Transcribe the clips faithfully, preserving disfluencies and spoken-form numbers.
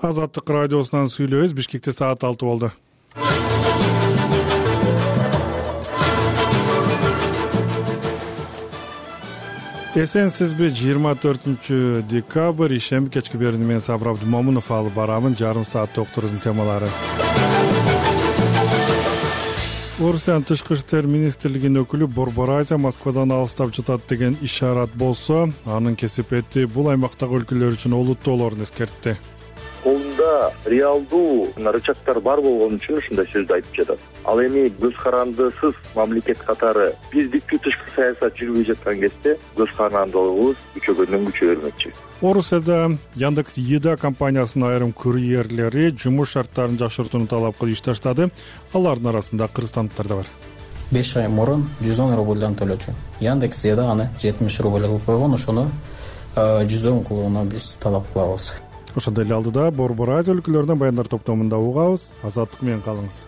Азаттык радиосунан сүйлөбүз. Бишкекте саат алты болду. Эсенсизби? жыйырма төртүнчү декабрь ишемби кечки берүүнү мен Сабыр Абдымомунов алып барамын. Жарым саат докторубуздун темалары. Орусиянын тышкы иштер министрлигинин өкүлү Борбор Азия Москвадан алыстап жатат деген ишарат болсо, анын кесипети бул аймактагы өлкөлөр үчүн олуттоолорун эскертти. Колунда реалдуу рычагдар бар болгон үчүн ушундай сөздү айтып жатат. Ал эми көз карандысыз мамлекет катары биздикки тышкы саясат жүрбөй жаткан кезде көз карандылыгыбыз күчөгөндөн күчө бермекчи. Орусияда Яндекс Еда компаниясынын айрым курьерлери жумуш шарттарын жакшыртууну талап кылып иш таштады. Алардын арасында кыргызстандыктар да бар. беш ай мурун жүз он рубльдан төлөчү. Яндекс Еда аны жетимиш рубль кылып койгон, ошону жүз он кылууну биз талап кылабыз. Ошондой эле алдыда Борбор Азия өлкөлөрүнөн баяндар топтомунда угабыз. Азаттык менен калыңыз.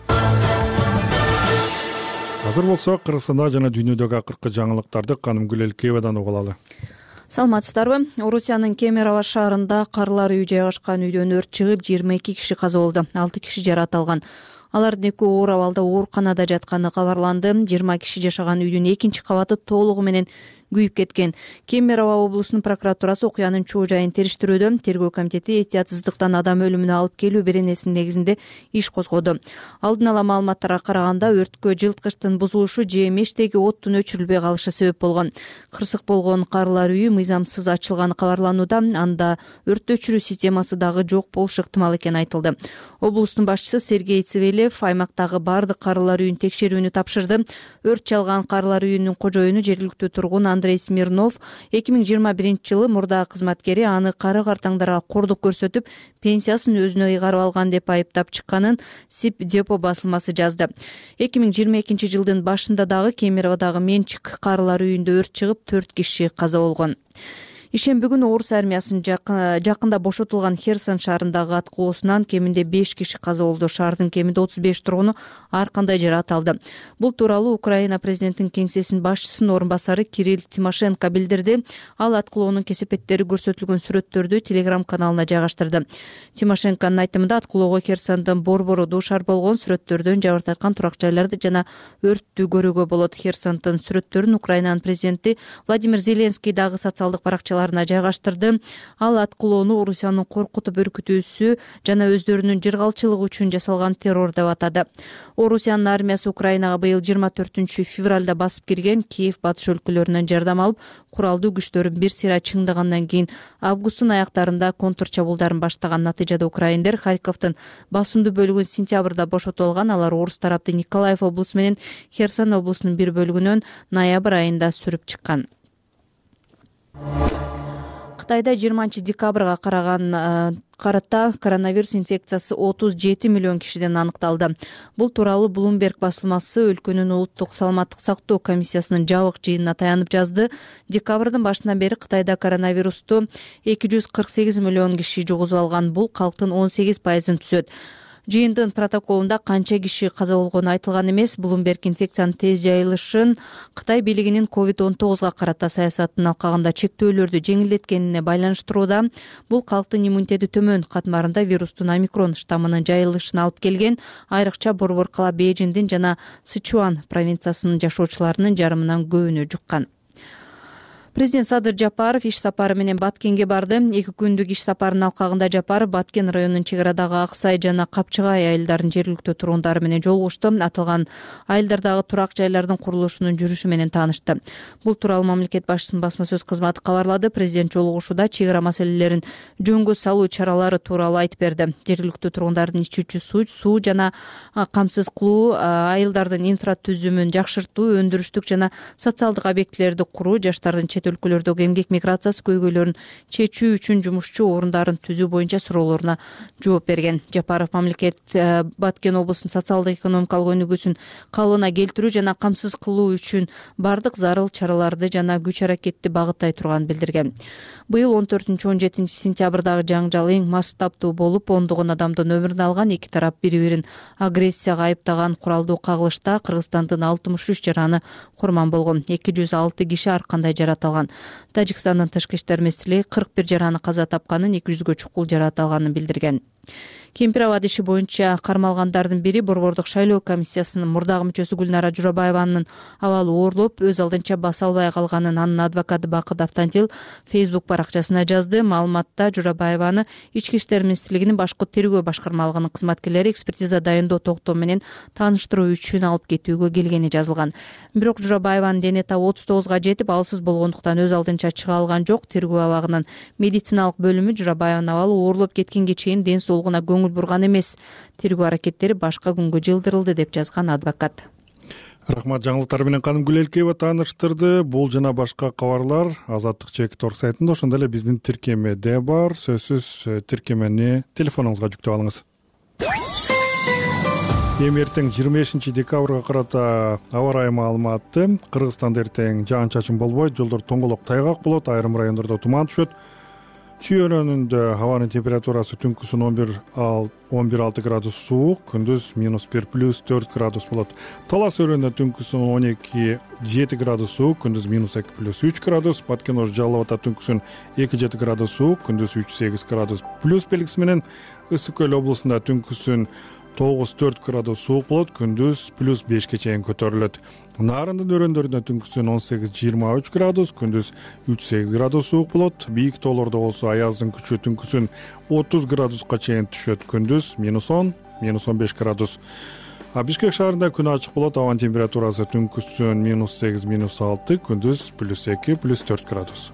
Азыр болсо Кыргызстанда жана дүйнөдөгү акыркы жаңылыктарды Канымгүл Элкеевадан угуп алалы. Саламатсыздарбы? Орусиянын Кемерово шаарында карлар үй жайгашкан үйдөн өрт чыгып, жыйырма эки киши каза болду. алты киши жаракат алган. Алардын экөө оор абалда ооруканада жатканы кабарланды. жыйырма киши жашаган үйдүн экинчи кабаты толугу менен күйүп кеткен. Кемерово облусунун прокуратурасы окуянын чоо жайын териштирүүдө. Тергөө комитети этиятсыздыктан адам өлүмүнө алып келүү беренесинин негизинде иш козгоду. Алдын ала маалыматтарга караганда өрткө жылыткычтын бузулушу же мештеги оттун өчүрүлбөй калышы себеп болгон. Кырсык болгон карлар үйү мыйзамсыз ачылганы кабарланууда. Анда өрт өчүрүү системасы дагы жок болушу ыктымал экени айтылды. Облустун башчысы Сергей Цивилев аймактагы бардык карлар үйүн текшерүүнү тапшырды. Өрт чалган карлар үйүнүн кожоюну жергиликтүү тургун Андрей Смирнов эки миң жыйырма биринчи жылы мурдагы кызматкери аны кары картаңдарга кордук көрсөтүп, пенсиясын өзүнө ыйгарып алган деп айыптап чыкканын СИП депо басылмасы жазды. эки миң жыйырма экинчи жылдын башында дагы Кемероводагы менчик карлар үйүндө өрт чыгып, төрт киши каза болгон. Ишемби күнү орус армиясынын жакында бошотулган Херсон шаарындагы аткылоосунан кеминде беш киши каза болду. Шаардын кеминде отуз беш тургуну ар кандай жаракат алды. Бул тууралуу Украина президентинин кеңсесинин башчысынын орун басары Кирилл Тимошенко билдирди. Ал аткылоонун кесепеттери көрсөтүлгөн сүрөттөрдү Telegram каналына жайгаштырды. Тимошенконун айтымында аткылоого Херсондун борбору дуушар болгон. Сүрөттөрдөн жабыркаткан турак жайларды жана өрттү көрүүгө болот. Херсондун сүрөттөрүн Украинанын президенти Владимир Зеленский дагы социалдык баракчаларына жайгаштырды. Ал аткылоону Орусиянын коркутуп өркүтүүсү жана өздөрүнүн жыргалчылыгы үчүн жасалган террор деп атады. Орусиянын армиясы Украинага быйыл жыйырма төртүнчү февралда басып кирген. Киев батыш өлкөлөрүнөн жардам алып, куралдуу күчтөрүн бир сыйра чыңдагандан кийин августтун аяктарында контр чабуулдарын баштаган. Натыйжада украиндер Харьковдун басымдуу бөлүгүн сентябрда бошотуп алган. Алар орус тарапты Николаев облусу менен Херсон облусунун бир бөлүгүнөн ноябрь айында сүрүп чыккан. Кытайда жыйырманчы декабрга караган карата коронавирус инфекциясы отуз жети миллион кишиден аныкталды. Бул тууралуу Bloomberg басылмасы өлкөнүн улуттук саламаттык сактоо комиссиясынын жабык жыйынына таянып жазды. Декабрдын башынан бери Кытайда коронавирусту эки жүз кырк сегиз миллион киши жугузуп алган. Бул калктын он сегиз пайызын түзөт. Жыйындын протоколунда канча киши каза болгону айтылган эмес. Bloomberg инфекциянын тез жайылышын Кытай бийлигинин ковид он тогузга карата саясатын алкагында чектөөлөрдү жеңилдеткенине байланыштырууда. Бул калктын иммунитети төмөн катмарында вирустун омикрон штаммынын жайылышына алып келген. Айрыкча борбор кала Бейжиңдин жана Сычуан провинциясынын жашоочуларынын жарымынан көбүнө жуккан. Президент Садыр Жапаров иш сапары менен Баткенге барды. Эки күндүк иш сапарынын алкагында Жапаров Баткен районунун чек арадагы Аксай жана Капчыгай айылдарынын жергиликтүү тургундары менен жолугушту. Аталган айылдардагы турак жайлардын курулушунун жүрүшү менен таанышты. Бул тууралуу мамлекет башчысынын басма сөз кызматы кабарлады. Президент жолугушууда чек ара маселелерин жөнгө салуу чаралары тууралуу айтып берди. Жергиликтүү тургундардын ичүүчү суу, суу жана камсыз кылуу, айылдардын инфратүзүмүн жакшыртуу, өндүрүштүк жана социалдык объектилерди куруу, жаштардын чет өлкөлөрдөгү эмгек миграциясы көйгөйлөрүн чечүү үчүн жумушчу орундарын түзүү боюнча суроолоруна жооп берген. Жапаров мамлекет Баткен облусунун социалдык экономикалык өнүгүүсүн калыбына келтирүү жана камсыз кылуу үчүн бардык зарыл чараларды жана күч аракетти багыттай турганын билдирген. Быйыл он төртүнчү он жетинчи сентябрдагы жаңжал эң масштабтуу болуп, ондогон адамдын өмүрүн алган. Эки тарап бири-бирин агрессияга айыптаган куралдуу кагылышта Кыргызстандын алтымыш үч жараны курман болгон. эки жүз алты киши ар кандай жаракат алган. Тажикстандын тышкы иштер министрлиги кырк бир жараны каза тапканын, эки жүзгө чукул жаракат алганын билдирген. Кемпир абад иши боюнча кармалгандардын бири Борбордук шайлоо комиссиясынын мурдагы мүчөсү Гүлнара Журабаеванын абалы оорлоп, өз алдынча баса албай калганын анын адвокаты Бакыт Автандил Facebook баракчасына жазды. Маалыматта Журабаеваны Ички иштер министрлигинин башкы тергөө башкармалыгынын кызматкерлери экспертиза дайындоо токтоо менен тааныштыруу үчүн алып кетүүгө келгени жазылган. Бирок Журабаеванын дене табы отуз тогузга жетип, алсыз болгондуктан өз алдынча чыга алган жок. Тергөө абагынын медициналык бөлүмү Журабаеванын абалы оорлоп кеткенге чейин ден соолугуна көңүл бурган эмес. Тергөө аракеттери башка күнгө жылдырылды деп жазган адвокат. Рахмат, жаңылыктар менен Каным Гүлелкеева тааныштырды. Бул жана башка кабарлар Азаттык чекит орг сайтында, ошондой эле биздин тиркемеде бар. Сөзсүз тиркемени телефонуңузга жүктөп алыңыз. Эми эртең жыйырма бешинчи декабрга карата аба ырайы маалыматы. Кыргызстанда эртең жаан чачын болбойт, жолдор тоңголок тайгак болот, айрым райондордо туман түшөт. Чүй-өлөнүндө абанын температурасы түнкүсүн он бир алты градус суук, күндүз минус бир плюс төрт градус болот. Талас өрөөнүндө түнкүсүн он эки жети градус суук, күндүз минус эки плюс үч градус. Баткен-Ош Жалал Абадта түнкүсүн эки жети градус суук, күндүз үч сегиз градус плюс белгиси менен. Ысык Көл облусунда түнкүсүн тогуз төрт градус суук болот, күндүз плюс бешке чейин көтөрүлөт. Нарындын өрөөндөрүндө түнкүсүн он сегиз жыйырма үч градус, күндүз үч сегиз градус суук болот. Бийик тоолордо болсо аяздын күчү түнкүсүн отуз градуска чейин түшөт, күндүз минус он минус он беш градус. А Бишкек шаарында күн ачык болот, абанын температурасы түнкүсүн минус сегиз минус алты, күндүз плюс эки плюс төрт градус.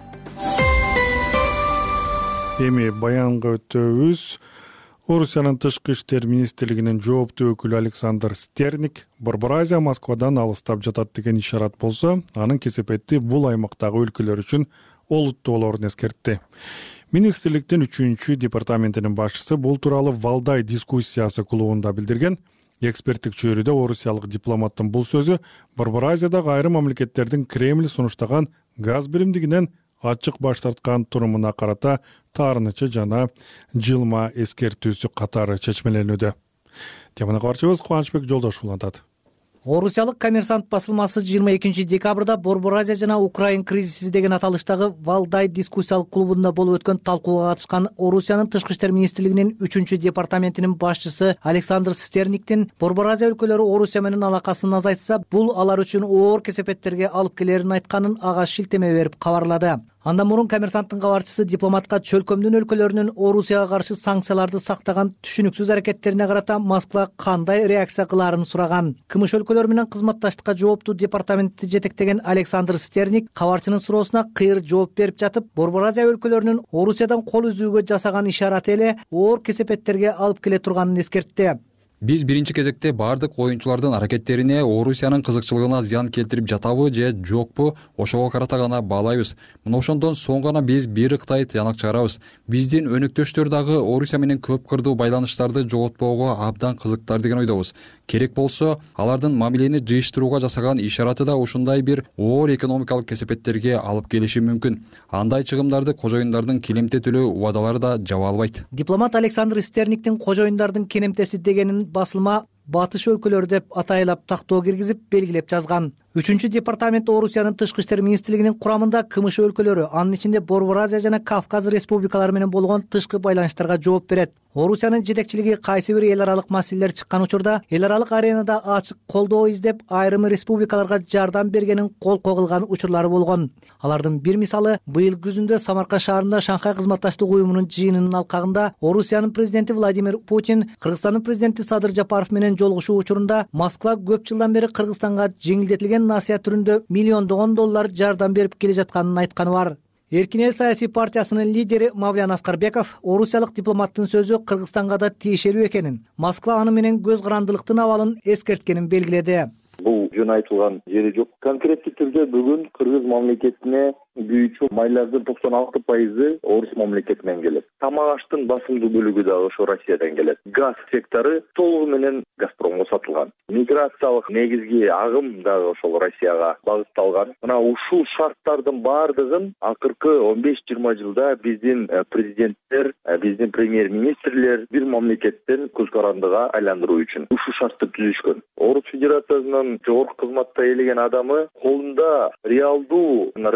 Эми баянга өтөбүз. Орусиянын тышкы иштер министрлигинин жооптуу өкүлү Александр Стерник Борбор Азия Москвадан алыстап жатат деген ишарат болсо, анын кесепети бул аймактагы өлкөлөр үчүн олуттуу болорун эскертти. Министрликтин үчүнчү департаментинин башчысы бул тууралуу Валдай дискуссиясы клубунда билдирген. Эксперттик чөйрөдө орусиялык дипломаттын бул сөзү Борбор Азиядагы айрым мамлекеттердин Кремль сунуштаган газ биримдигинен ачык баш тарткан турумуна карата таарынычы жана жылма эскертүүсү катары чечмеленүүдө. Теманы кабарчыбыз Кубанычбек Жолдошов улантат. Орусиялык Коммерсант басылмасы жыйырма экинчи декабрда Борбор Азия жана Украин кризиси деген аталыштагы Валдай дискуссиялык клубунда болуп өткөн талкууга катышкан Орусиянын тышкы иштер министрлигинин үчүнчү департаментинин башчысы Александр Стерниктин Борбор Азия өлкөлөрү Орусия менен алакасын азайтса, бул алар үчүн оор кесепеттерге алып келерин айтканын ага шилтеме берип кабарлады. Андан мурун Коммерсанттын кабарчысы дипломатка чөлкөмдүн өлкөлөрүнүн Орусияга каршы санкцияларды сактаган түшүнүксүз аракеттерине карата Москва кандай реакция кылаарын сураган. Кымыш өлкөлөр менен кызматташтыкка жооптуу департаментти жетектеген Александр Стерник кабарчынын суроосуна кыйыр жооп берип жатып, Борбор Азия өлкөлөрүнүн Орусиядан кол үзүүгө жасаган ишараты эле оор кесепеттерге алып келе турганын эскертти. Биз биринчи кезекте бардык оюнчулардын аракеттерине Орусиянын кызыкчылыгына зыян келтирип жатабы же жокпу, ошого карата гана баалайбыз. Мына ошондон соң гана биз бир ыктай тыянак чыгарабыз. Биздин өнөктөштөр дагы Орусия менен көп кырдуу байланыштарды жоготпоого абдан кызыктар деген ойдобуз. Керек болсо, алардын мамилени жыйыштырууга жасаган ишараты да ушундай бир оор экономикалык кесепеттерге алып келиши мүмкүн. Андай чыгымдарды кожоюндардын келемте төлөө убадалары да жаба албайт. Дипломат Александр Стерниктин кожоюндардын келемтеси дегенин басылма батыш өлкөлөр деп атайлап тактоо киргизип белгилеп жазган. Үчүнчү департамент Орусиянын тышкы иштер министрлигинин курамында кымыш өлкөлөрү, анын ичинде Борбор Азия жана Кавказ республикалары менен болгон тышкы байланыштарга жооп берет. Орусиянын жетекчилиги кайсы бир эл аралык маселелер чыккан учурда эл аралык аренада ачык колдоо издеп, айрым республикаларга жардам бергенин колко кылган учурлары болгон. Алардын бир мисалы быйыл күзүндө Самарканд шаарында Шанхай кызматташтык уюмунун жыйынынын алкагында Орусиянын президенти Владимир Путин Кыргызстандын президенти Садыр Жапаров менен жолугушуу учурунда Москва көп жылдан бери Кыргызстанга жеңилдетилген насыя түрүндө миллиондогон доллар жардам берип келе жатканын айтканы бар. Эркин эл саясий партиясынын лидери Мавлян Аскарбеков орусиялык дипломаттын сөзү Кыргызстанга да тиешелүү экенин, Москва аны менен көз карандылыктын абалын эскерткенин белгиледи. Бул жөн айтылган жери жок. Конкреттик түрдө бүгүн Кыргыз мамлекетине күйүүчү майлардын токсон алты пайызы Орус мамлекетинен келет. Тамак аштын басымдуу бөлүгү дагы ошо Россиядан келет. Газ сектору толугу менен Газпромго сатылган. Миграциялык негизги агым дагы ошол Россияга багытталган. Мына ушул шарттардын баардыгын акыркы он беш жыйырма жылда биздин президенттер, биздин премьер-министрлер бир мамлекеттен көз карандыга айландыруу үчүн ушул шартты түзүшкөн. Орус Федерациясынын жогорку кызматта элеген адамы колунда реалдуу рычагдар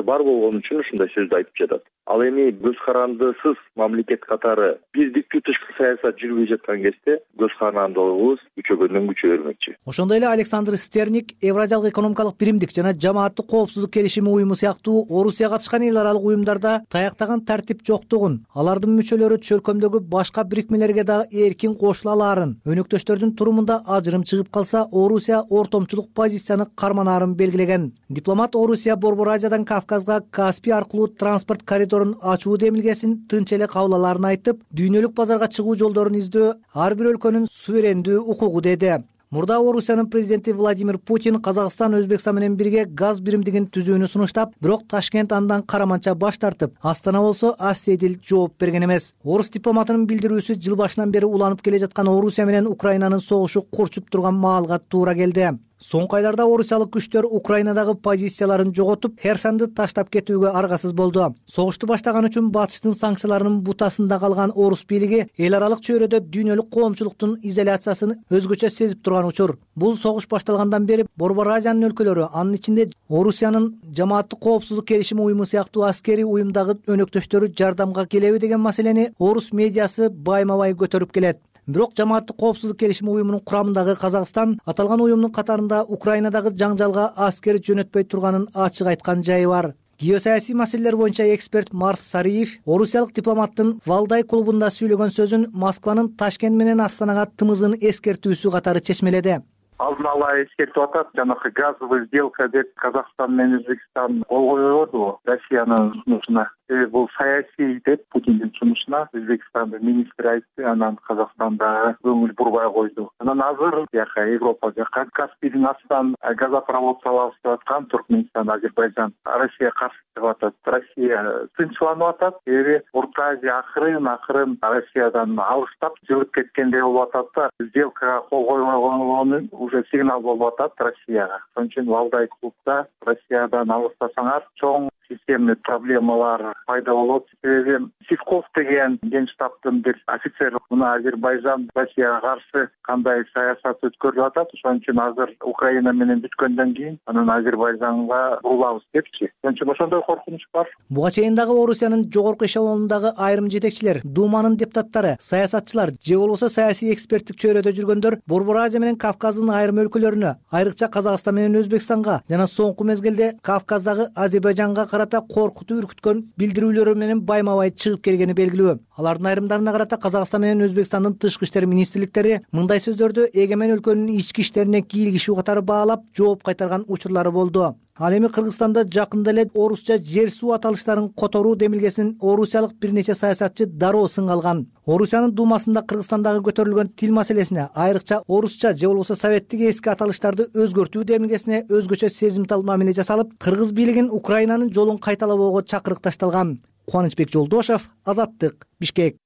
бар болгон үчүн ушундай сөздү айтып жатат. Ал эми көз карандысыз мамлекет катары биздикти тышкы саясат жүрбөй жаткан кезде көз карандылыгыбыз күчөгөндөн күчөй бермекчи. Ошондой эле Александр Стерник Евразиялык экономикалык биримдик жана жамааттык коопсуздук келишими уюму сыяктуу Орусия катышкан эл аралык уюмдарда таяктаган тартип жоктугун, алардын мүчөлөрү чөлкөмдөгү башка бирикмелерге дагы эркин кошула алаарын, өнөктөштөрдүн турумунда ажырым чыгып калса, Орусия ортомчулук позицияны карманаарын белгилеген. Дипломат Орусия Борбор Азиядан Кавказга Каспий аркылуу транспорт коридорун ачуу демилгесин тынч эле кабыл алаарын айтып, дүйнөлүк базарга чыгуу жолдорун издөө ар бир өлкөнүн суверендүү укугу деди. Мурда Орусиянын президенти Владимир Путин Казакстан Өзбекстан менен бирге газ биримдигин түзүүнү сунуштап, бирок Ташкент андан караманча баш тартып, Астана болсо аседил жооп берген эмес. Орус дипломатынын билдирүүсү жыл башынан бери уланып келе жаткан Орусия менен Украинанын согушу курчуп турган маалга туура келди. Соңку айларда орусиялык күчтөр Украинадагы позицияларын жоготуп, Херсонду таштап кетүүгө аргасыз болду. Согушту баштаган үчүн батыштын санкцияларынын бутасында калган орус бийлиги эл аралык чөйрөдө дүйнөлүк коомчулуктун изоляциясын өзгөчө сезип турган учур. Бул согуш башталгандан бери Борбор Азиянын өлкөлөрү, анын ичинде Орусиянын жамааттык коопсуздук келишими уюму сыяктуу аскерий уюмдагы өнөктөштөрү жардамга келеби деген маселени орус медиасы байма-бай көтөрүп келет. Бирок жамааттык коопсуздук келишими уюмунун курамындагы Казакстан аталган уюмдун катарында Украинадагы жаңжалга аскер жөнөтпөй турганын ачык айткан жайы бар. Геосаясий маселелер боюнча эксперт Марс Сариев орусиялык дипломаттын Валдай клубунда сүйлөгөн сөзүн Москванын Ташкент менен Астанага тымызын эскертүүсү катары чечмеледи. Алдын ала эскертип атат, жанагы газовый сделка деп Казакстан менен Өзбекстан кол койбоду Россиянын сунушуна. Бул саясий деп Путиндин сунушуна Өзбекстандын министри айтты, анан Казакстанда көңүл бурбай койду. Анан азыр жака Европа жака Каспийдин астынан газопровод салабыз деп аткан Туркменистан, Азербайжан Россия каршы чыгып атат. Россия тынчсызланып атат. Эми Орто Азия акырын акырын Россиядан алыстап жылып кеткендей болуп атат да, сделкага кол койбогонун уже сигнал болуп атат Россияга. Ошон үчүн Валдай клубда Россиядан алыстасаңар чоң системный проблемалар пайда болот. Себеби Сивков деген генштабтын бир офицер мына Азербайжан Россияга каршы кандай саясат өткөрүп атат. Ошон үчүн азыр Украина менен бүткөндөн кийин анан Азербайжанга бурулабыз депчи. Ошон үчүн ошондой коркунуч бар. Буга чейин дагы Орусиянын жогорку эшелонундагы айрым жетекчилер, Думанын депутаттары, саясатчылар же болбосо саясий эксперттик чөйрөдө жүргөндөр Борбор Азия менен Кавказдын айрым өлкөлөрүнө, айрыкча Казакстан менен Өзбекстанга жана соңку мезгилде Кавказдагы Азербайжанга карата коркутуп үркүткөн билдирүүлөрү менен байма-бай чыгып келгени белгилүү. Алардын айрымдарына карата Казакстан менен Өзбекстандын тышкы иштер министрликтери мындай сөздөрдү эгемен өлкөнүн ички иштерине кийлигишүү катары баалап жооп кайтарган учурлары болду. Ал эми Кыргызстанда жакында эле орусча жер суу аталыштарын которуу демилгесин орусиялык бир нече саясатчы дароо сынга алган. Орусиянын Думасында Кыргызстандагы көтөрүлгөн тил маселесине, айрыкча орусча же болбосо советтик эски аталыштарды өзгөртүү демилгесине өзгөчө сезимтал мамиле жасалып, кыргыз бийлигин Украинанын жолун кайталабоого чакырык ташталган. Кубанычбек Жолдошев, Азаттык, Бишкек.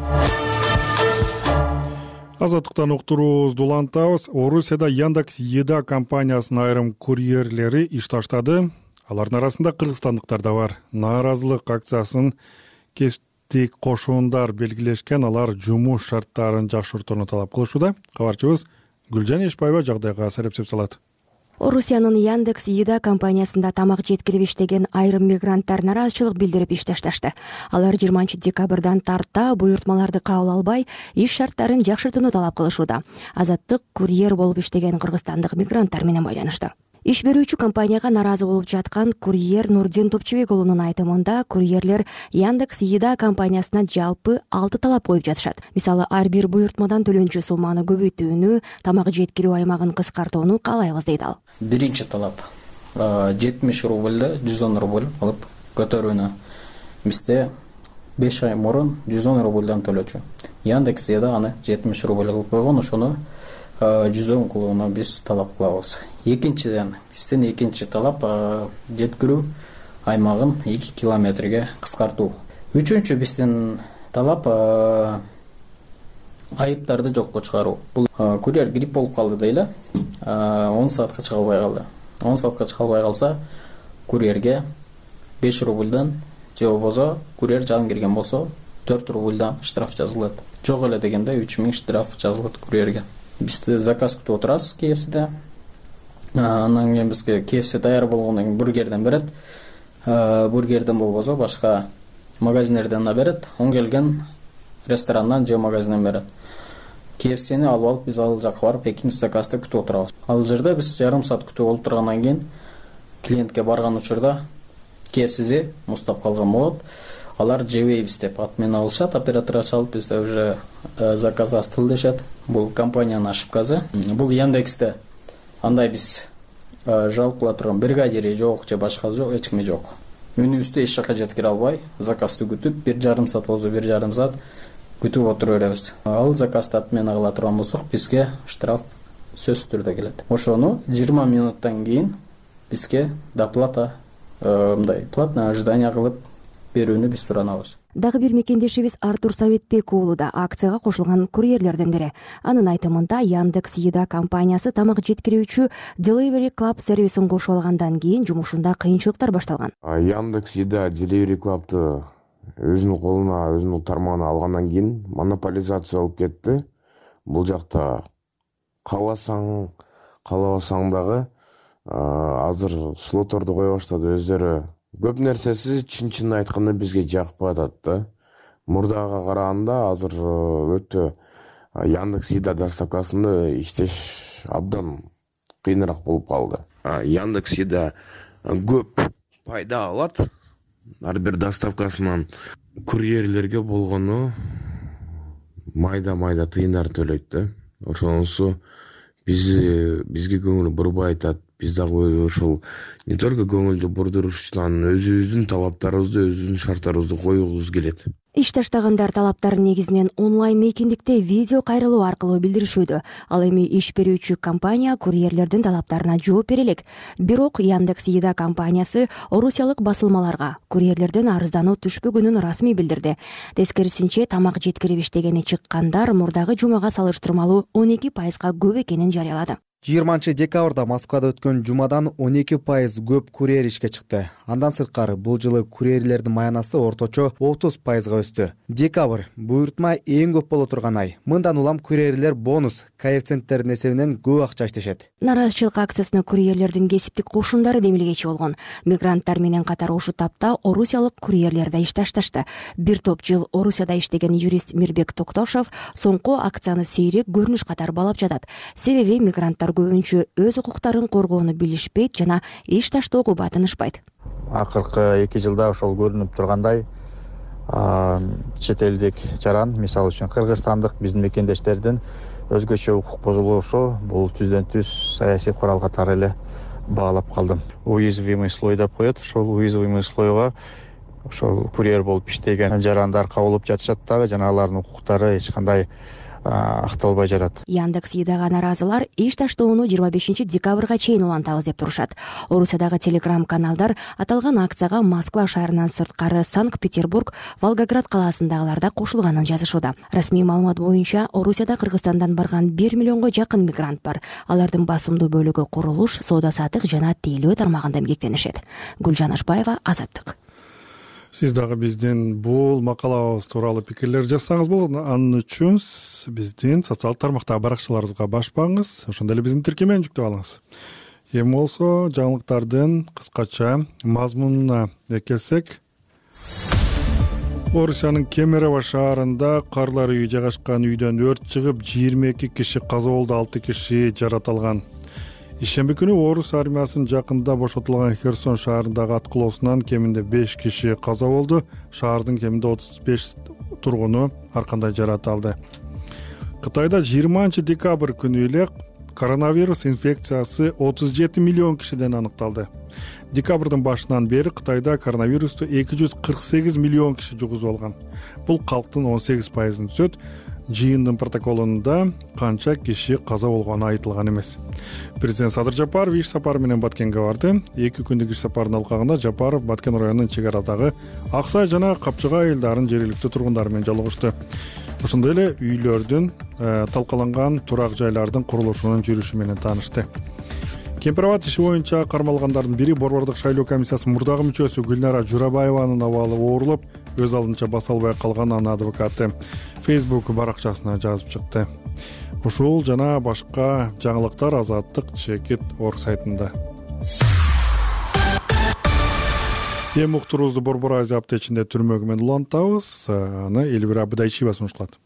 Азаттыктан уктуруубузду улантабыз. Орусияда Яндекс Еда компаниясынын айрым курьерлери иш таштады. Алардын арасында кыргызстандыктар да бар. Нааразылык акциясын кесиптик кошуундар белгилешкен, алар жумуш шарттарын жакшыртууну талап кылышууда. Кабарчыбыз Гүлжан Эшбаева жагдайга серепсеп салат. Орусиянын Яндекс Еда компаниясында тамак жеткирип иштеген айрым мигранттар нааразычылык билдирип иш ташташты. Алар жыйырманчы декабрдан тарта буйртмаларды кабыл албай, иш шарттарын жакшыртууну талап кылышууда. Азаттык курьер болуп иштеген кыргызстандык мигранттар менен байланышты. Иш берүүчү компанияга нааразы болуп жаткан курьер Нурдин Топчубек уулунун айтымында, курьерлер Яндекс Еда компаниясына жалпы алты талап коюп жатышат. Мисалы, ар бир буйртмадан төлөнчү сумманы көбөйтүүнү, тамак жеткирүү аймагын кыскартууну каалайбыз дейт ал. Биринчи талап жетимиш рубльды жүз он рубль кылып көтөрүүнү. Бизде беш ай мурун жүз он рубльдан төлөчү. Яндекс Еда аны жетимиш рубль кылып койгон, ошону жүз он кылууну биз талап кылабыз. Экинчиден, биздин экинчи талап жеткирүү аймагын эки километрге кыскартуу. Үчүнчү биздин талап айыптарды жокко чыгаруу. Бул курьер грипп болуп калды дейле, он саатка чыга албай калды. он саатка чыга албай калса, курьерге беш рубльдан же болбосо курьер жалын кирген болсо төрт рубльдан штраф жазылат. Жок эле дегенде үч миң штраф жазылат курьерге. Биз заказ күтүп отурабыз кей эф сиде. Анан кийин бизге кей эф си даяр болгондон кийин бургерден берет. бургерден болбосо башка магазиндерден да берет, он келген ресторандан же магазинден берет. ка эф сини алып алып биз ал жака барып экинчи заказды күтүп отурабыз. Ал жерде биз жарым саат күтүп олтургандан кийин клиентке барган учурда ка эф си муздап калган болот. Алар жебейбиз деп ат менен алышат, оператор чалып бизде уже заказ астыл дешет. Бул компаниянын ошибкасы. Бул Яндексте андай биз жалып кыла турган бригадири жок же башкасы жок, эч кими жок. Үнүбүздө эч жака жеткире албай, заказды күтүп, бир жарым саат болсо бир жарым саат күтүп отура беребиз. Ал заказды ат менен кыла турган болсок, бизге штраф сөзсүз түрдө келет. Ошону жыйырма минуттан кийин бизге доплата, мындай платное ожидание кылып берүүнү биз суранабыз. Дагы бир мекендешибиз Артур Советбек уулу да акцияга кошулган курьерлерден бири. Анын айтымында Яндекс Еда компаниясы тамак жеткирүүчү Delivery Club сервисин кошуп алгандан кийин жумушунда кыйынчылыктар башталган. Яндекс Еда Delivery Club'ты өзүнүн колуна, өзүнүн тармагына алгандан кийин монополизация болуп кетти. Бул жакта кааласаң, каалабасаң дагы азыр слотторду кое баштады өздөрү. Көп нерсеси чын-чын айтканда бизге жакпай атат да. Мурдага караганда азыр өтө Яндекс Еда доставкасында иштеш абдан кыйыныраак болуп калды. Яндекс Еда көп пайда алат ар бир доставкасынан. Курьерлерге болгону майда-майда тыйындар төлөйт да. Ошонусу биз бизге көңүл бурбай атат. Биз дагы ошол не только көңүлдү бурдурушунан өзүбүздүн талаптарыбызды, өзүбүздүн шарттарыбызды коюбуз келет. Иш таштагандар талаптарын негизинен онлайн мейкиндикте видео кайрылуу аркылуу билдиришүүдө. Ал эми иш берүүчү компания курьерлердин талаптарына жооп бере элек. Бирок Яндекс Еда компаниясы орусиялык басылмаларга курьерлерден арыздануу түшпөгөнүн расмий билдирди. Тескерисинче тамак жеткирип иштегени чыккандар мурдагы жумага салыштырмалуу он эки пайызга көп экенин жарыялады. жыйырманчы декабрда Москвада өткөн жумадан он эки пайыз көп курьер ишке чыкты. Андан сырткары бул жылы курьерлердин маянасы орточо отуз пайызга өстү. Декабрь буйртма эң көп боло турган ай. Мындан улам курьерлер бонус, коэффициенттердин эсебинен көп акча иштешет. Нараазычылык акциясына курьерлердин кесиптик кошундары демилгечи болгон. Мигранттар менен катар ушул тапта орусиялык курьерлер да иш ташташты. Бир топ жыл Орусияда иштеген юрист Мирбек Токтошов соңку акцияны сейрек көрүнүш катары баалап жатат. Себеби мигранттар көбүнчө өз укуктарын коргоону билишпейт жана иш таштоого батынышпайт. Акыркы эки жылда ошол көрүнүп тургандай чет элдик жаран, мисалы үчүн кыргызстандык биздин мекендештердин өзгөчө укук бузулушу бул түздөн түз саясий курал катары эле баалап калдым. Уязвимый слой деп коет. Ошол уязвимый слойго ошол курьер болуп иштеген жарандар кабылып жатышат дагы, жана алардын укуктары эч кандай акталбай жатат. Яндекс Едага наразылар иш таштоону жыйырма бешинчи декабрга чейин улантабыз деп турушат. Орусиядагы телеграм каналдар аталган акцияга Москва шаарынан сырткары Санкт-Петербург, Волгоград калаасындагылар да кошулганын жазышууда. Расмий маалымат боюнча Орусияда Кыргызстандан барган бир миллионго жакын мигрант бар. Алардын басымдуу бөлүгү курулуш, соода-саттык жана тейлөө тармагында эмгектенишет. Гүлжан Ашбаева, Азаттык. Сиз дагы биздин бул макалабыз тууралуу пикирлер жазсаңыз болот. Анын үчүн биздин социалдык тармактагы баракчаларыбызга башпаңыз, ошондой эле биздин тиркемени жүктөп алыңыз. Эми болсо жаңылыктардын кыскача мазмунуна келсек, Орусиянын Кемерово шаарында карлар үйү жайгашкан үйдөн өрт чыгып, жыйырма эки киши каза болду, алты киши жаратылган. Ишемби күнү Орус армиясынын жакында бошотулган Херсон шаарындагы аткылоосунан кеминде беш киши каза болду. Шаардын кеминде отуз беш тургуну ар кандай жаратылды. Кытайда жыйырманчы декабрь күнү эле коронавирус инфекциясы отуз жети миллион кишиден аныкталды. Декабрдын башынан бери Кытайда коронавирусту эки жүз кырк сегиз миллион киши жугузуп алган. Бул калктын он сегиз пайызын түзөт. Жыйындын протоколунда канча киши каза болгону айтылган эмес. Президент Садыр Жапаров иш сапары менен Баткенге барды. эки күндүк иш сапарынын алкагында Жапаров Баткен районунун чек арадагы Аксай жана Капчыга айылдарын жергиликтүү тургундары менен жолугушту. Ошондой эле үйлөрдүн талкаланган турак жайлардын курулушунун жүрүшү менен таанышты. Кемпирабад иши боюнча кармалгандардын бири Борбордук шайлоо комиссиясынын мурдагы мүчөсү Гүлнара Журабаеванын абалы оорулуп, өз алдынча баса албай калган анын адвокаты Facebook баракчасына жазып чыкты. Ушул жана башка жаңылыктар Азаттык чекит орг сайтында. эми уктуруубузду Борбор Азия аптечинде түрмөгү менен улантабыз. Аны Элвира Абдайчиева сунуш кылат.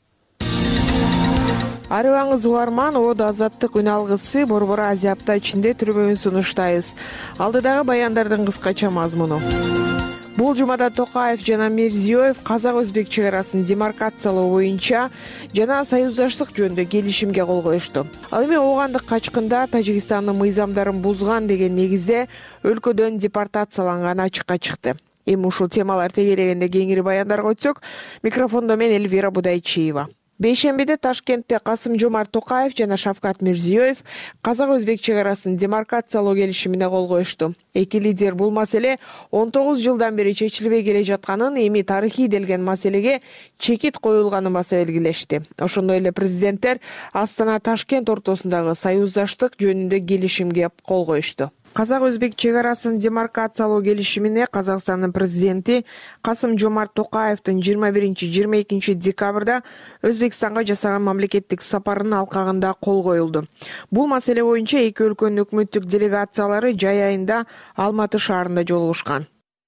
Арыбаңыз угарман, Оодо Азаттык үн алгысы Борбор Азия аптечинде түрмөгүн сунуштайбыз. Алдыдагы баяндардын кыскача мазмуну. Бул жумада Токаев жана Мирзиёев казак-өзбек чек арасын демаркациялоо боюнча жана союздаштык жөнүндө келишимге кол коюшту. Ал эми оогандык качкында Тажикстандын мыйзамдарын бузган деген негизде өлкөдөн депортацияланганы ачыкка чыкты. Эми ушул темалар тегерегенде кеңири баяндарга өтсөк, микрофондо мен Элвира Будайчиева. Бейшембиде Ташкентте Касым-Жомарт Токаев жана Шавкат Мирзиёев казак-өзбек чек арасын демаркациялоо келишимине кол коюшту. Эки лидер бул маселе он тогуз жылдан бери чечилбей келе жатканын, эми тарыхый делген маселеге чекит коюлганын баса белгилешти. Ошондой эле президенттер Астана Ташкент ортосундагы союздаштык жөнүндө келишимге кол коюшту. Казак-өзбек чек арасын демаркациялоо келишимине Казакстандын президенти Касым-Жомарт Токаевдин жыйырма биринчи — жыйырма экинчи декабрда Өзбекстанга жасаган мамлекеттик сапарынын алкагында кол коюлду. Бул маселе боюнча эки өлкөнүн өкмөттүк делегациялары жай айында Алматы шаарында жолугушкан.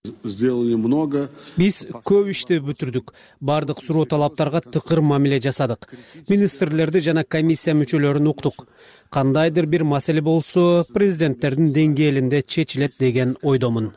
Биз көп ишти бүтүрдүк. Бардык суроо талаптарга тыкыр мамиле жасадык. Министрлерди жана комиссия мүчөлөрүн уктук. Кандайдыр бир маселе болсо, президенттердин деңгээлинде чечилет деген ойдомун.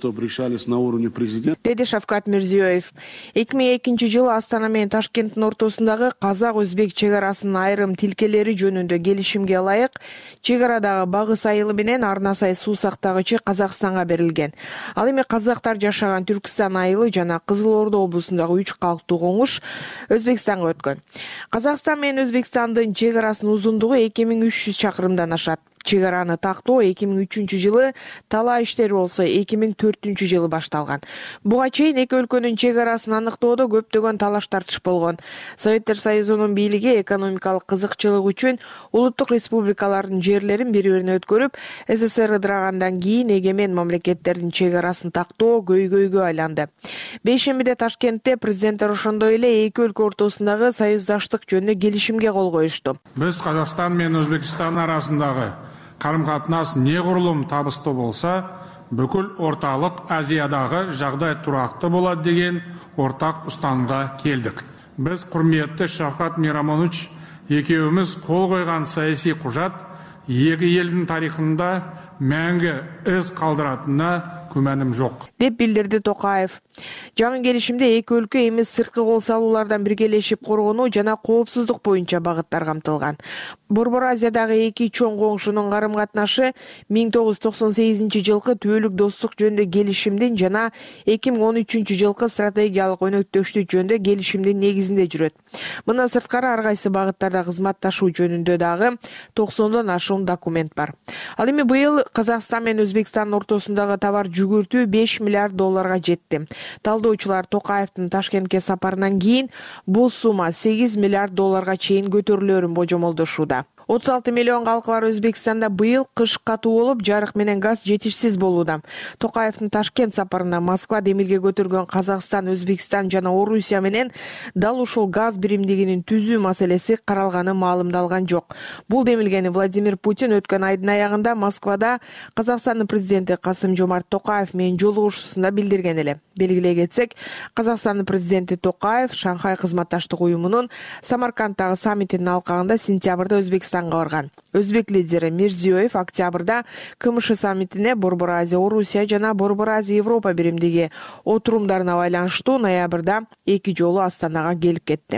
Деди Шавкат Мирзиёев. эки миң экинчи жылы Астана менен Ташкенттин ортосундагы казак-өзбек чек арасынын айрым тилкелери жөнүндө келишимге ылайык чек арадагы багыс айылы менен Арнасай суу сактагычы Казакстанга берилген. Ал эми казактар жашаган Түркстан айылы жана Кызыл Ордо облусундагы үч калктуу коңуш Өзбекстанга өткөн. Казакстан менен Өзбекстандын чек арасынын узундугу эки миң үч жүз чакырымдан ашат. Чек араны тактоо эки миң үчүнчү жылы, талаа иштери болсо эки миң төртүнчү жылы башталган. Буга чейин эки өлкөнүн чек арасын аныктоодо көптөгөн талаш тартыш болгон. Советтер Союзунун бийлиги экономикалык кызыкчылык үчүн улуттук республикалардын жерлерин бири-бирине өткөрүп, СССР ыдырагандан кийин эгемен мамлекеттердин чек арасын тактоо көйгөйгө айланды. Бейшембиде Ташкентте президенттер ошондой эле эки өлкө ортосундагы союздаштык жөнүндө келишимге кол коюшту. Биз Казакстан менен Өзбекстан арасындагы карым-катнаш негурулум табыстуу болса, бүкүл орталык Азиядагы жагдай турактуу болот деген ортак устанымга келдик. Биз курметти Шавкат Мирамонович экөөбүз кол койгон саясий кужат эки элдин тарыхында мәңгі із калдыратына күмәним жок, деп билдирди Токаев. Жаңы келишимде эки өлкө эми сырткы кол салуулардан биргелешип коргонуу жана коопсуздук боюнча багыттар камтылган. Борбор Азиядагы эки чоң коңшунун карым-катнашы миң тогуз жүз токсон сегизинчи жылкы түбөлүк достук жөнүндө келишимдин жана эки миң он үчүнчү жылкы стратегиялык өнөктөштүк жөнүндө келишимдин негизинде жүрөт. Мындан сырткары ар кайсы багыттарда кызматташуу жөнүндө дагы токсондон ашуун документ бар. Ал эми быйыл Казакстан менен Өзбекстандын ортосундагы товар жүгүртүү беш миллиард долларга жетти. Талдоочулар Токаевдин Ташкентке сапарынан кийин бул сумма сегиз миллиард долларга чейин көтөрүлөрүн божомолдошууда. отуз алты миллион калкы бар Өзбекстанда быйыл кыш катуу болуп, жарык менен газ жетишсиз болууда. Токаевдин Ташкент сапарына Москва демилге көтөргөн Казакстан, Өзбекстан жана Орусия менен дал ушул газ биримдигинин түзүү маселеси каралганы маалымдалган жок. Бул демилгени Владимир Путин өткөн айдын аягында Москвада Казакстандын президенти Касым-Жомарт Токаев менен жолугушуусунда билдирген эле. Белгилей кетсек, Казакстандын президенти Токаев Шанхай кызматташтык уюмунун Самаркандтагы саммитинин алкагында сентябрда Өзбекстанга барган. Өзбек лидери Мирзиёев октябрда КМШ саммитине Борбор Азия Орусия жана Борбор Азия Европа биримдиги отурумдарына байланыштуу ноябрда эки жолу Астанага келип кетти.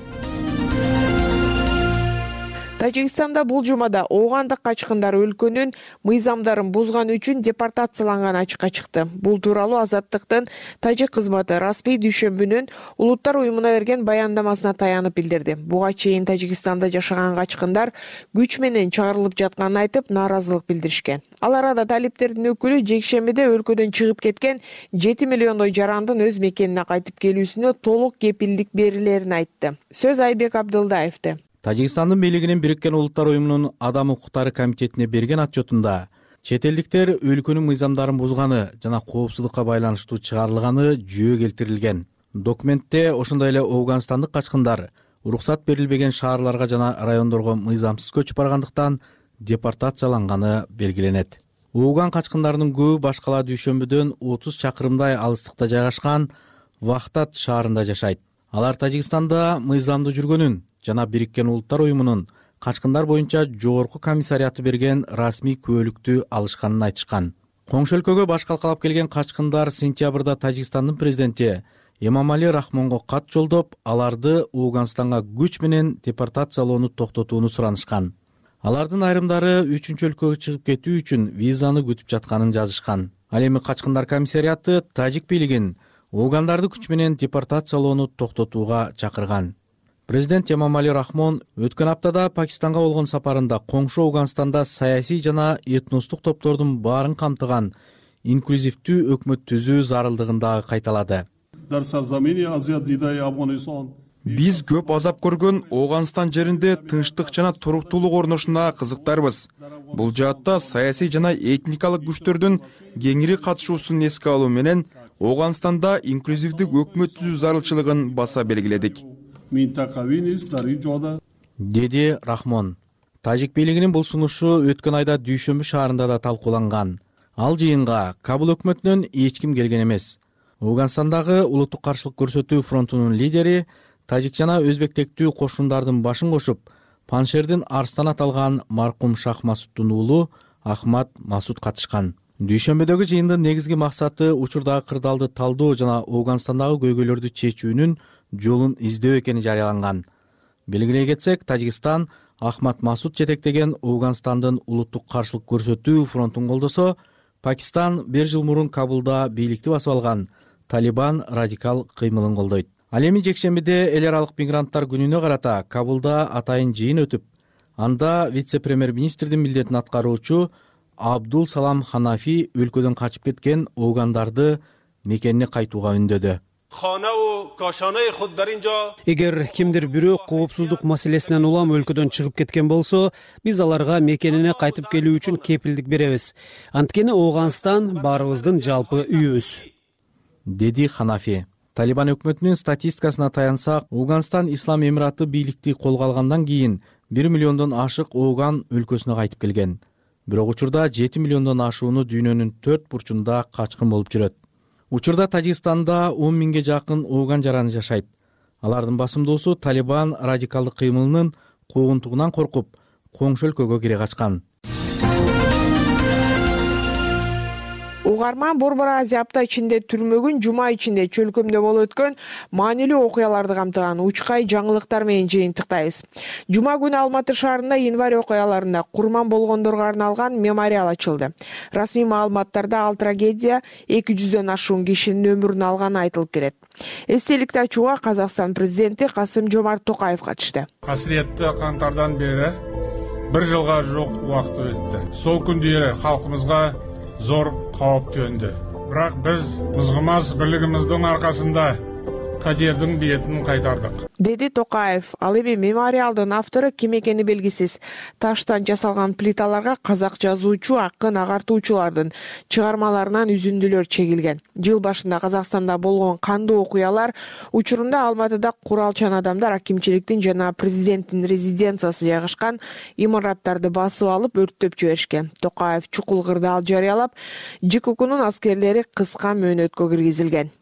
Тажикстанда бул жумада оогандык качкындар өлкөнүн мыйзамдарын бузган үчүн депортацияланганы ачыкка чыкты. Бул тууралуу Азаттыктын тажик кызматы Распей дүйшөмбүнүн Улуттар уюмуна берген баяндамасына таянып билдирди. Буга чейин Тажикстанда жашаган качкындар күч менен чыгарылып жатканын айтып, нааразылык билдиришкен. Ал арада талиптердин өкүлү жекшембиде өлкөдөн чыгып кеткен жети миллиондой жарандын өз мекенине кайтып келүүсүнө толук кепилдик берилерин айтты. Сөз Айбек Абдылдаевди. Тажикстандын бийлигинин Бириккен Улуттар уюмунун Адам укуктары комитетине берген отчетунда чет элдиктер өлкөнүн мыйзамдарын бузганы жана коопсуздукка байланыштуу чыгарылганы жүйө келтирилген. Документте ошондой эле Афганстандык качкындар уруксат берилбеген шаарларга жана райондорго мыйзамсыз көчүп баргандыктан депортацияланганы белгиленет. ууган качкындарынын көбү башкала дүйшөмбүдөн отуз чакырымдай алыстыкта жайгашкан Вахтат шаарында жашайт. Алар Тажикстанда мыйзамдуу жүргөнүн жана Бириккен Улуттар уюмунун качкындар боюнча жогорку комиссариаты берген расмий күбөлүктү алышканын айтышкан. Коңшу өлкөгө баш калкалап келген качкындар сентябрда Тажикстандын президенти Эмомали Рахмонго кат жолдоп, аларды Ооганстанга күч менен депортациялоону токтотууну суранышкан. Алардын айрымдары үчүнчү өлкөгө чыгып кетүү үчүн визаны күтүп жатканын жазышкан. Ал эми качкындар комиссариаты тажик бийлигин оогандарды күч менен депортациялоону токтотууга чакырган. Президент Эмомали Рахмон өткөн аптада Пакистанга болгон сапарында коңшу Ооганстанда саясий жана этностук топтордун баарын камтыган инклюзивдүү өкмөт түзүү зарылдыгын дагы кайталады. Биз көп азап көргөн Ооганстан жеринде тынчтык жана туруктуулук орношуна кызыктарбыз. Бул жаатта саясий жана этникалык күчтөрдүн кеңири катышуусун эске алуу менен Ооганстанда инклюзивдик өкмөт түзүү зарылчылыгын баса белгиледик, деди Рахмон. Тажик бийлигинин бул сунушу өткөн айда Дүйшөмбү шаарында да талкууланган. Ал жыйынга Кабул өкмөтүнөн эч ким келген эмес. Ооганстандагы улуттук каршылык көрсөтүү фронтунун лидери тажик жана өзбектектүү кошундардын башын кошуп, Паншердин Арстан аталган маркум Шах Масуддун уулу Ахмад Масуд катышкан. Дүйшөмбөдөгү жыйындын негизги максаты учурдагы кырдаалды талдоо жана Ооганстандагы көйгөйлөрдү чечүүнүн жолун издөө экени жарыяланган. Белгилей кетсек, Тажикстан Ахмад Масуд жетектеген Ооганстандын улуттук каршылык көрсөтүү фронтун колдосо, Пакистан бир жыл мурун Кабулда бийликти басып алган Талибан радикал кыймылын колдойт. Ал эми жекшембиде эл аралык мигранттар күнүнө карата Кабулда атайын жыйын өтүп, анда вице-премьер-министрдин милдетин аткаруучу Абдул Салам Ханафи өлкөдөн качып кеткен оогандарды мекенине кайтууга үндөдү. Эгер кимдир бирөө коопсуздук маселесинен улам өлкөдөн чыгып кеткен болсо, биз аларга мекенине кайтып келүү үчүн кепилдик беребиз. Анткени Ооганстан баарыбыздын жалпы үйүбүз, деди Ханафи. Талибан өкмөтүнүн статистикасына таянсак, Ооганстан Ислам Эмираты бийликти колго алгандан кийин бир миллиондон ашык ооган өлкөсүнө кайтып келген. Бирок учурда жети миллиондон ашууну дүйнөнүн төрт бурчунда качкын болуп жүрөт. Учурда Тажикстанда он миңге жакын ооган жараны жашайт. Алардын басымдуусу Талибан радикалдык кыймылынын куугунтугунан коркуп, коңшу өлкөгө кире качкан. Угарман Борбор Азия апта ичинде түрмөгүн жума ичинде чөлкөмдө болуп өткөн маанилүү окуяларды камтыган учкай жаңылыктар менен жыйынтыктайбыз. Жума күнү Алматы шаарында январь окуяларында курман болгондорго арналган мемориал ачылды. Расмий маалыматтарда ал трагедия эки жүздөн ашуун кишинин өмүрүн алганы айтылып келет. Эстеликти ачууга Казакстан президенти Касым-Жомарт Токаев катышты. Касиеттүү кантардан бери бир жылга жук убакыт өттү. Сол күндөрү халкыбызга зор кооп төнді. Бірақ біз мызгымас бирлигимиздин аркасында катердин бетин кайтардык, деди Токаев. Ал эми мемориалдын автору ким экени белгисиз таштан жасалган плиталарга казак жазуучу, акын, агартуучулардын чыгармаларынан үзүндүлөр чегилген. Жыл башында Казакстанда болгон кандуу окуялар учурунда Алматыда куралчан адамдар акимчиликтин жана президенттин резиденциясы жайгашкан имараттарды басып алып өрттөп жиберишкен. Токаев чукул кырдаал жарыялап, ЖККнун аскерлери кыска мөөнөткө киргизилген.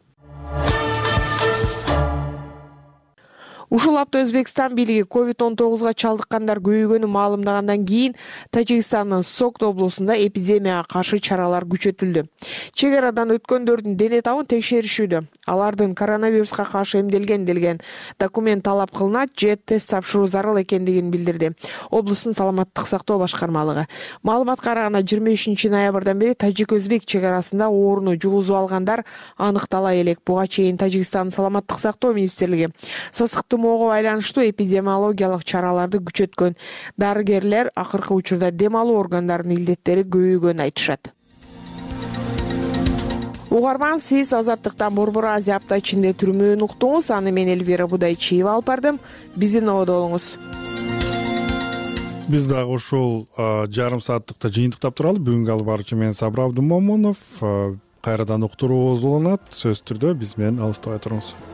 Ушул апта Өзбекстан бийлиги ковид он тогузга чалдыккандар көбөйгөнүн маалымдагандан кийин Тажикстандын Согд облусунда эпидемияга каршы чаралар күчөтүлдү. Чек арадан өткөндөрдүн дене табын текшеришүүдө. Алардын коронавируска каршы эмделген делген документ талап кылынат же тест тапшыруу зарыл экендигин билдирди облустун саламаттык сактоо башкармалыгы. Маалыматка караганда жыйырма бешинчи ноябрдан бери тажик-өзбек чек арасында ооруну жугузуп алгандар аныктала элек. Буга чейин Тажикстандын саламаттык сактоо министрлиги сасыктуу тумоого байланыштуу эпидемиологиялык чараларды күчөткөн. Дарыгерлер акыркы учурда дем алуу органдарынын илдеттери көбөйгөнүн айтышат. Угарман, сиз Азаттыктан Борбор Азия апта ичинде түрмөөнү уктуңуз. Аны мен Эльвира Будайчиева алып бардым. Биздин ободо болуңуз. Биз дагы ушул жарым сааттыкта жыйынтыктап туралы. Бүгүнкү алып баруучу мен Сабыр Абдымомунов. Кайрадан уктуруубуз уланат. Сөзсүз түрдө биз менен алыстабай туруңуз.